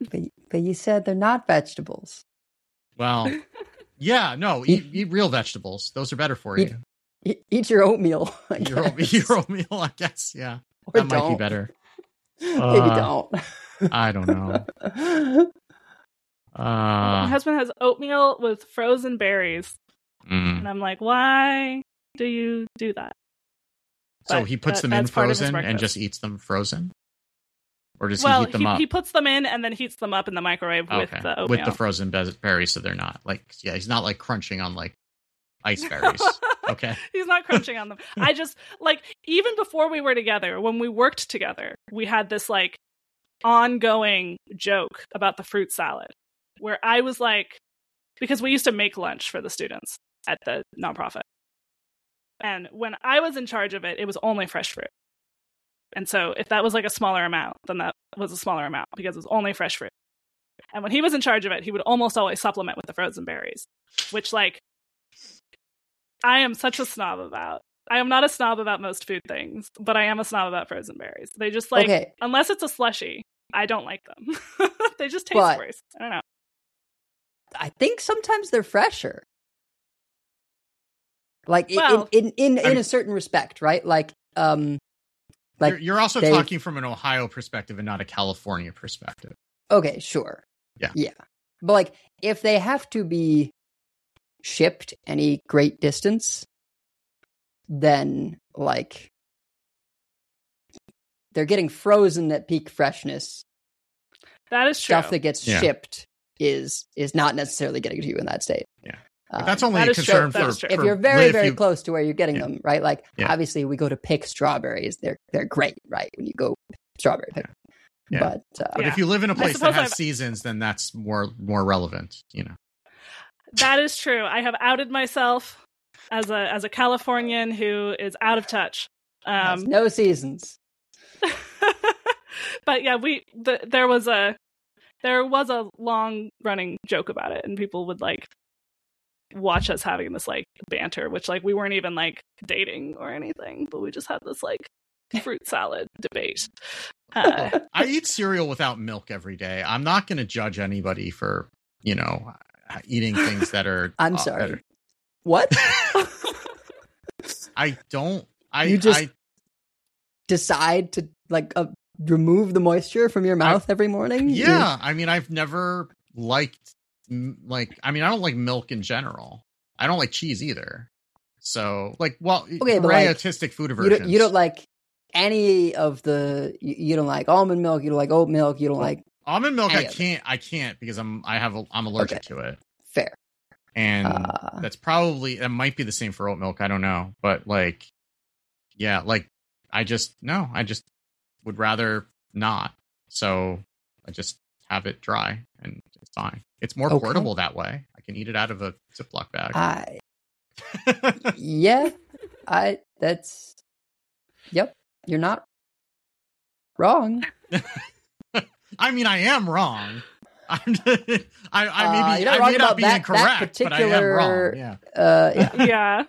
But you said they're not vegetables. Well, yeah, no, eat real vegetables. Those are better for you. Eat your oatmeal. Your oatmeal, I guess. Yeah, or that don't. might be better. Maybe don't. I don't know. My husband has oatmeal with frozen berries, and I'm like, why do you do that? So But he puts them in frozen and just eats them frozen? Or does he heat them up? He puts them in and then heats them up in the microwave with the oatmeal. With the frozen berries, so they're not like, he's not like crunching on like ice berries. Okay. He's not crunching on them. I just, like, even before we were together, when we worked together, we had this like ongoing joke about the fruit salad where I was like, because we used to make lunch for the students at the nonprofit. And when I was in charge of it, it was only fresh fruit. And so if that was like a smaller amount, then that was a smaller amount because it was only fresh fruit. And when he was in charge of it, he would almost always supplement with the frozen berries, which, like, I am such a snob about. I am not a snob about most food things, but I am a snob about frozen berries. They just, like, unless it's a slushie, I don't like them. They just taste worse. I don't know. I think sometimes they're fresher. Like, in a certain respect, right? Like, you're also talking from an Ohio perspective and not a California perspective. Okay, sure. Yeah. But like, if they have to be shipped any great distance, then like they're getting frozen at peak freshness. That is true. Stuff that gets shipped is not necessarily getting to you in that state. Yeah. But that's only a concern for if you're very, very close to where you're getting them, right? Like, obviously, we go to pick strawberries. They're great, right? When you go strawberry pick. Yeah. But if you live in a place that has seasons, then that's more relevant, you know. That is true. I have outed myself as a Californian who is out of touch. No seasons. But yeah, there was a long running joke about it, and people would like watch us having this like banter, which like we weren't even like dating or anything, but we just had this like fruit salad debate. I eat cereal without milk every day. I'm not going to judge anybody for, you know, eating things that are. I'm sorry. What? I don't. You just decide to like remove the moisture from your mouth every morning? Yeah. I mean, I've never liked. I don't like milk in general. I don't like cheese either. So, like, well, artistic food aversions. You don't like any of the. You don't like almond milk. You don't like oat milk. You don't like almond milk. I can't because I'm allergic to it. Fair. And that might be the same for oat milk. I don't know, but like, yeah, like I just would rather not. So I just have it dry and it's fine. It's more portable that way. I can eat it out of a Ziploc bag. Yep. You're not wrong. I mean, I am wrong. I may not be incorrect, but I am wrong. Yeah.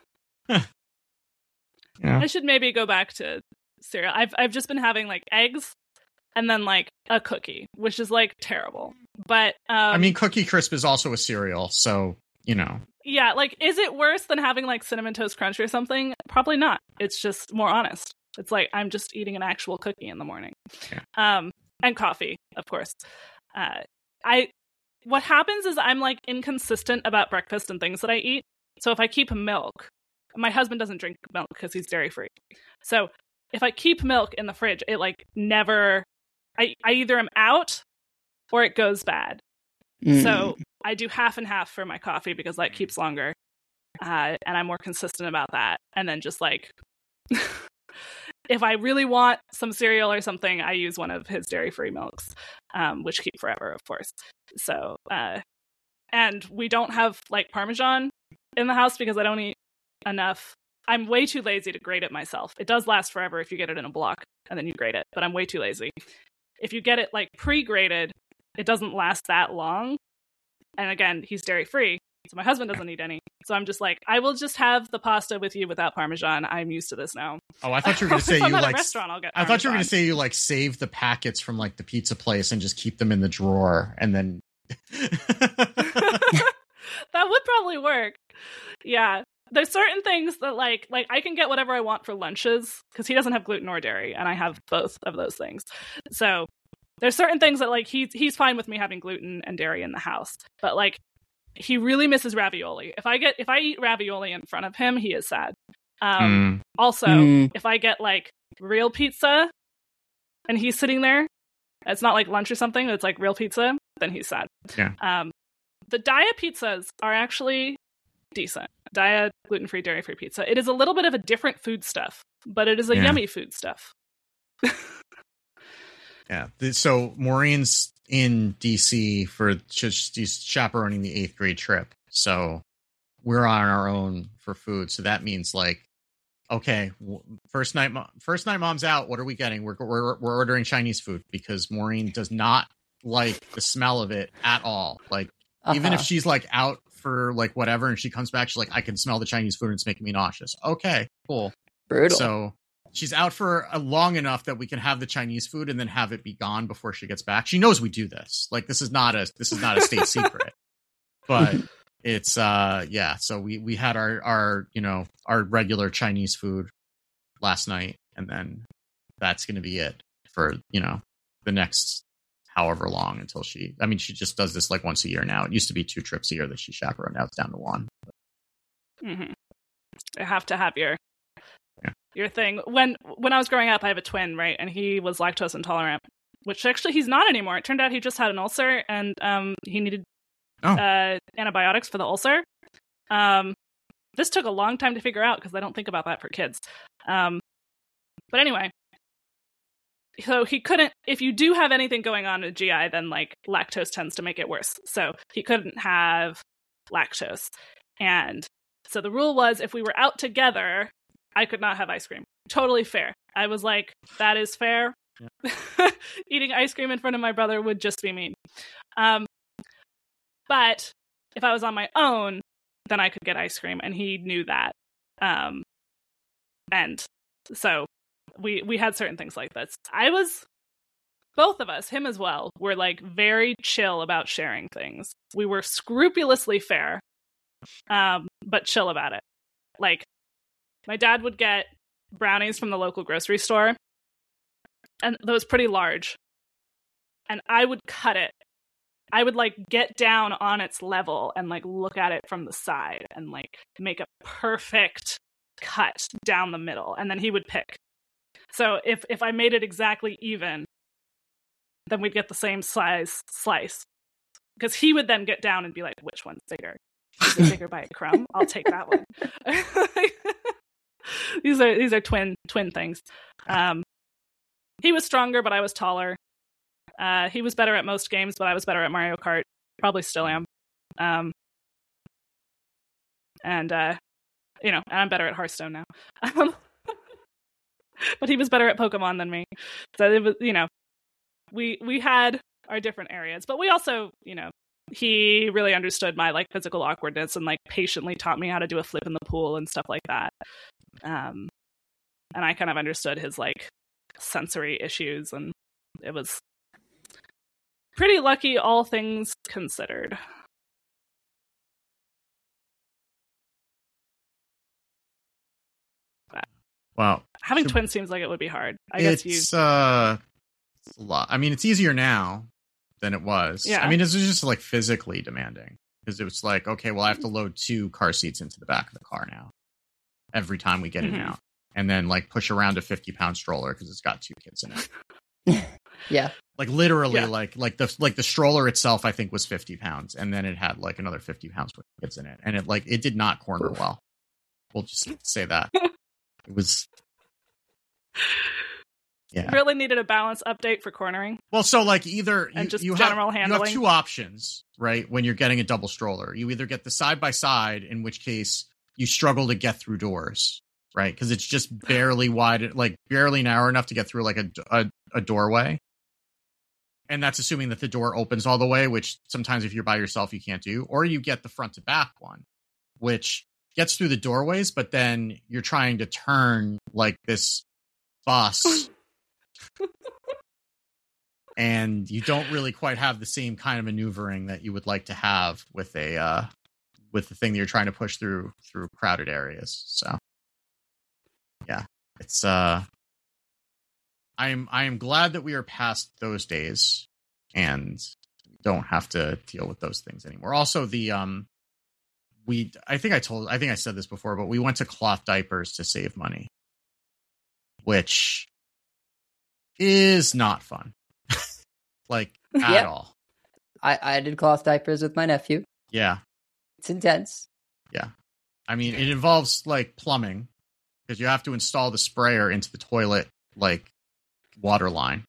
I should maybe go back to cereal. I've just been having like eggs and then like a cookie, which is like terrible. But I mean, Cookie Crisp is also a cereal, so you know. Yeah, like, is it worse than having like Cinnamon Toast Crunch or something? Probably not. It's just more honest. It's like I'm just eating an actual cookie in the morning. Yeah. And coffee, of course. What happens is I'm like inconsistent about breakfast and things that I eat. So if I keep milk, my husband doesn't drink milk because he's dairy free. So if I keep milk in the fridge, it like never, I either am out or it goes bad. So I do half and half for my coffee because that keeps longer. And I'm more consistent about that. And then just like, if I really want some cereal or something, I use one of his dairy-free milks, which keep forever, of course. So, and we don't have like Parmesan in the house because I don't eat enough. I'm way too lazy to grate it myself. It does last forever if you get it in a block and then you grate it, but I'm way too lazy. If you get it like pre-grated, it doesn't last that long. And again, he's dairy-free, So my husband doesn't eat any. So I'm just like, I will just have the pasta with you without Parmesan. I'm used to this now. Oh, I thought you were going to say if I'm you at like. A restaurant, I'll get I thought you were going to say you like save the packets from like the pizza place and just keep them in the drawer and then. That would probably work. Yeah. There's certain things that like I can get whatever I want for lunches because he doesn't have gluten or dairy, and I have both of those things. So there's certain things that like he's fine with me having gluten and dairy in the house, but like he really misses ravioli. If I eat ravioli in front of him, he is sad. Also, if I get like real pizza and he's sitting there, it's not like lunch or something, it's like real pizza, then he's sad. Yeah. The Daiya pizzas are actually decent. Daiya gluten-free, dairy-free pizza. It is a little bit of a different food stuff, but it is a yummy food stuff. Yeah. So Maureen's in DC for just chaperoning the 8th grade trip. So we're on our own for food. So that means like, okay, first night mom's out. What are we getting? We're ordering Chinese food because Maureen does not like the smell of it at all. Like even if she's like out for like whatever and she comes back, she's like, I can smell the Chinese food and it's making me nauseous. Okay, cool. Brutal. So she's out for long enough that we can have the Chinese food and then have it be gone before she gets back. She knows we do this. Like this is not a state secret. But it's so we had our our regular Chinese food last night, and then that's going to be it for the next however long until she just does this like once a year now. It used to be 2 trips a year that she chaperoned. Now it's down to 1. Mm-hmm. I have to have your thing. When I was growing up, I have a twin, right? And he was lactose intolerant, which actually he's not anymore. It turned out he just had an ulcer and he needed antibiotics for the ulcer. This took a long time to figure out because I don't think about that for kids. But anyway, so he couldn't, if you do have anything going on with GI, then like lactose tends to make it worse. So he couldn't have lactose. And so the rule was if we were out together, I could not have ice cream. Totally fair. I was like, that is fair. Yeah. Eating ice cream in front of my brother would just be mean. But if I was on my own, then I could get ice cream, and he knew that. And so we had certain things like this. Both of us, him as well, were like very chill about sharing things. We were scrupulously fair, but chill about it. Like, my dad would get brownies from the local grocery store, and those pretty large. And I would cut it. I would like get down on its level and like look at it from the side and like make a perfect cut down the middle. And then he would pick. So if I made it exactly even, then we'd get the same size slice. Because he would then get down and be like, which one's bigger? Is it bigger by a crumb? I'll take that one. These are twin things. He was stronger, but I was taller. He was better at most games, but I was better at Mario Kart. Probably still am. And I'm better at Hearthstone now. But he was better at Pokemon than me. So it was, we had our different areas, but we also, he really understood my like physical awkwardness and like patiently taught me how to do a flip in the pool and stuff like that. And I kind of understood his like sensory issues, and it was pretty lucky, all things considered. Wow. Having twins seems like it would be hard. I guess it's a lot. I mean, it's easier now than it was. Yeah. I mean, it's just like physically demanding because it was like, okay, well, I have to load 2 car seats into the back of the car now every time we get in and out, and then like push around a 50-pound stroller because it's got 2 kids in it. Yeah. Like literally, like the stroller itself, I think was 50 pounds, and then it had like another 50 pounds with kids in it, and it did not corner well. We'll just say that. It was, really needed a balance update for cornering. Well, so like either you general handling. You have 2 options, right? When you're getting a double stroller, you either get the side by side, in which case you struggle to get through doors, right? Because it's just barely wide, like barely narrow enough to get through like a doorway. And that's assuming that the door opens all the way, which sometimes if you're by yourself, you can't do. Or you get the front to back one, which gets through the doorways, but then you're trying to turn like this bus. And you don't really quite have the same kind of maneuvering that you would like to have with a with the thing that you're trying to push through crowded areas. So yeah, it's I am glad that we are past those days and don't have to deal with those things anymore. Also, the I think I said this before, but we went to cloth diapers to save money, which is not fun. Like at all. I did cloth diapers with my nephew. Yeah. It's intense. Yeah. I mean, it involves like plumbing because you have to install the sprayer into the toilet, like water line.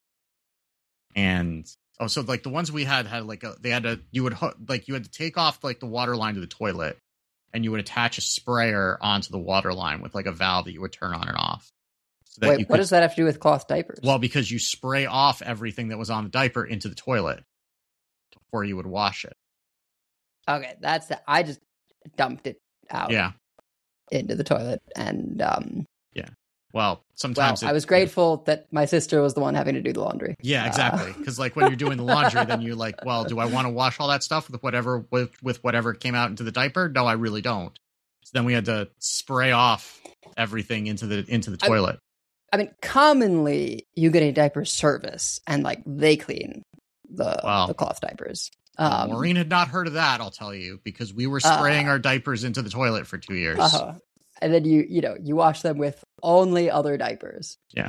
And so like the ones we had like you had to take off like the water line to the toilet and you would attach a sprayer onto the water line with like a valve that you would turn on and off. So wait, what does that have to do with cloth diapers? Well, because you spray off everything that was on the diaper into the toilet before you would wash it. Okay, I just dumped it out into the toilet. And yeah. Well, sometimes I was grateful that my sister was the one having to do the laundry. Yeah, exactly. Because like when you're doing the laundry, then you're like, well, do I want to wash all that stuff with whatever came out into the diaper? No, I really don't. So then we had to spray off everything into the toilet. I mean, commonly you get a diaper service and like they clean the cloth diapers. Maureen had not heard of that, I'll tell you, because we were spraying our diapers into the toilet for 2 years. And then you wash them with only other diapers. Yeah.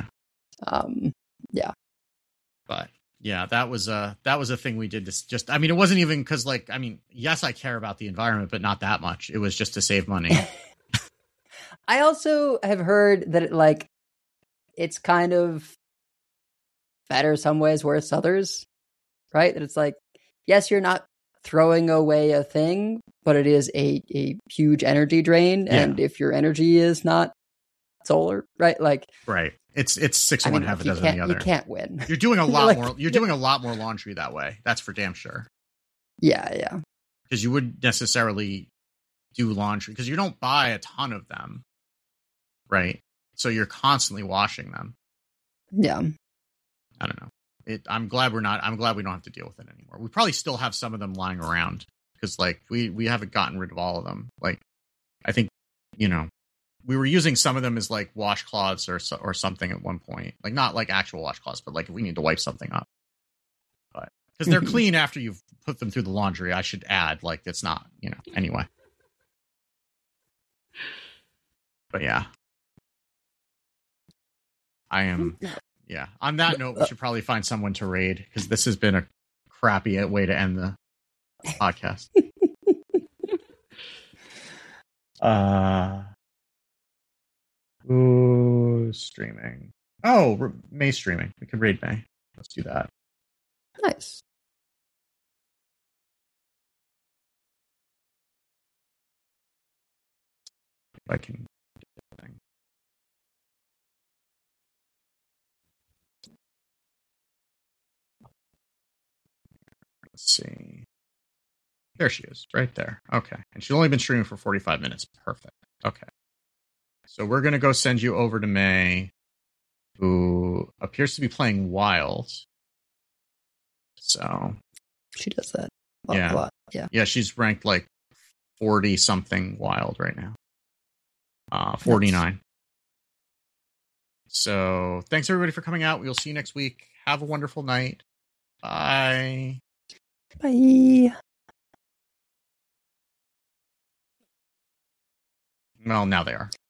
Yeah. But yeah, that was a thing we did to just, I mean, it wasn't even because like, I mean, yes, I care about the environment, but not that much. It was just to save money. I also have heard that it's kind of better some ways, worse others, right? That it's like, yes, you're not throwing away a thing, but it is a huge energy drain. Yeah. And if your energy is not solar, right? Like, right. It's 6 of one, half a dozen of the other. You can't win. You're doing a lot more. You're doing a lot more laundry that way. That's for damn sure. Yeah, yeah. Because you wouldn't necessarily do laundry because you don't buy a ton of them, right? So you're constantly washing them. Yeah. I don't know. I'm glad we don't have to deal with it anymore. We probably still have some of them lying around because like we haven't gotten rid of all of them. Like I think, we were using some of them as like washcloths or something at one point. Like not like actual washcloths, but like if we need to wipe something up. But because they're clean after you've put them through the laundry, I should add, like it's not, anyway. But yeah. I am. Yeah. On that note, we should probably find someone to raid because this has been a crappy way to end the podcast. Streaming. Oh, May streaming. We could raid May. Let's do that. Nice. If I can. Let's see. There she is, right there. Okay. And she's only been streaming for 45 minutes. Perfect. Okay. So we're going to go send you over to May, who appears to be playing Wild. So. She does that a lot. Yeah. Yeah, she's ranked like 40-something Wild right now. 49. Nice. So thanks everybody for coming out. We'll see you next week. Have a wonderful night. Bye. Bye. Well, now they are.